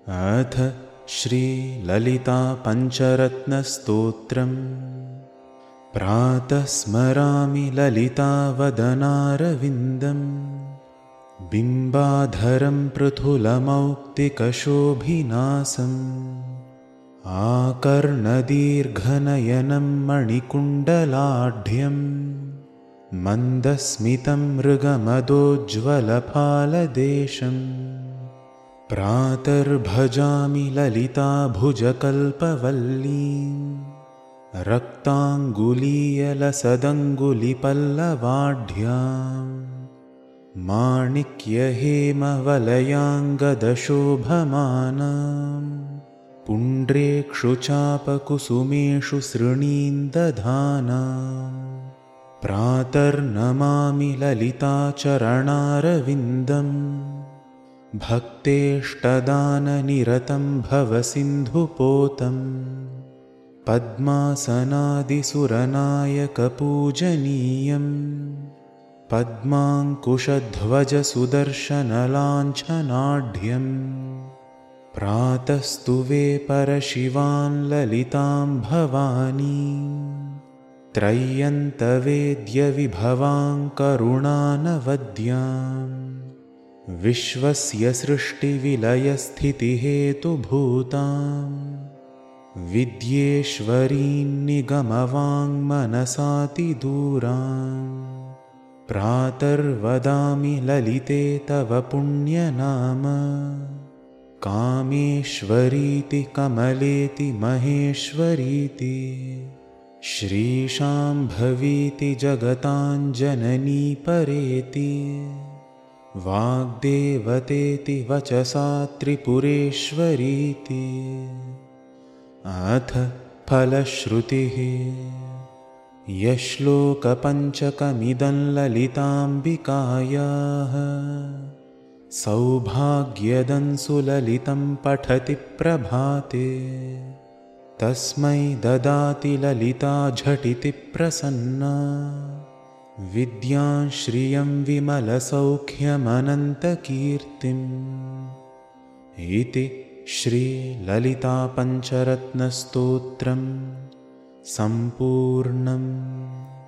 अथ श्रीललिता पञ्चरत्नस्तोत्रम्। प्रातः स्मरामि ललितावदनारविन्दम्, बिम्बाधरं पृथुलमौक्तिकशोभिनासम्, आकर्णदीर्घनयनं मणिकुण्डलाढ्यम्, मन्दस्मितं मृगमदोज्ज्वलफालदेशम्। प्रातर्भजामि ललिताभुजकल्पवल्लीं, रक्ताङ्गुलीयलसदङ्गुलिपल्लवाढ्यां, माणिक्यहेमवलयाङ्गदशोभमानां, पुण्ड्रेक्षुचापकुसुमेषु सृणीन्दधानां। प्रातर्नमामि ललिताचरणारविन्दम्, भक्तेष्टदाननिरतं भवसिन्धुपोतं, पद्मासनादिसुरनायकपूजनीयं, पद्माङ्कुशध्वजसुदर्शनलाञ्छनाढ्यम्। प्रातस्तुवे परशिवां ललितां भवानीं, त्रय्यन्तवेद्यविभवां करुणानवद्याम्। विश्वस्य सृष्टिविलयस्थितिहेतुभूतां, विद्येश्वरीं निगमवाङ्मनसातिदूरां। प्रातर्वदामि ललिते तव पुण्यनाम, कामेश्वरीति कमलेति महेश्वरीति, श्रीशाम्भवीति जगताञ्जननी परेति, वाग्देवतेति वचसा त्रिपुरेश्वरीति। अथ फलश्रुतिः। यश्लोकपञ्चकमिदं ललिताम्बिकायाः, सौभाग्यदं सुललितं पठति प्रभाते, तस्मै ददाति ललिता झटिति प्रसन्ना, विद्यां श्रियं विमलसौख्यमनन्तकीर्तिम्। इति श्रीललितापञ्चरत्नस्तोत्रम् सम्पूर्णम्।